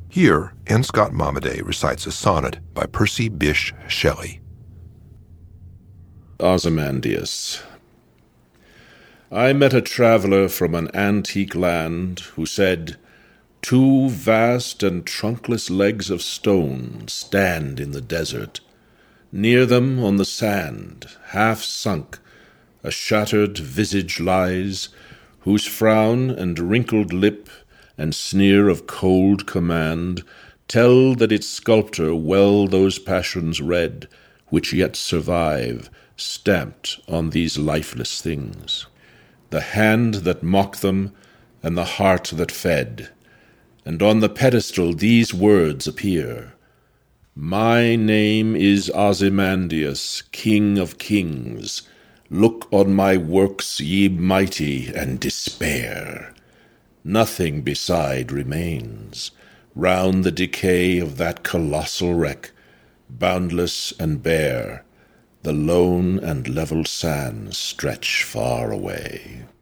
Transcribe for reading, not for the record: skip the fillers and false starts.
Here, N. Scott Momaday recites a sonnet by Percy Bysshe Shelley. Ozymandias. I met a traveller from an antique land who said, "Two vast and trunkless legs of stone stand in the desert. Near them on the sand, half sunk, a shattered visage lies, whose frown and wrinkled lip and sneer of cold command tell that its sculptor well those passions read, which yet survive, stamped on these lifeless things. The hand that mocked them, and the heart that fed. And on the pedestal these words appear: My name is Ozymandias, King of Kings. Look on my works, ye mighty, and despair. Nothing beside remains. Round the decay of that colossal wreck, boundless and bare, the lone and level sands stretch far away.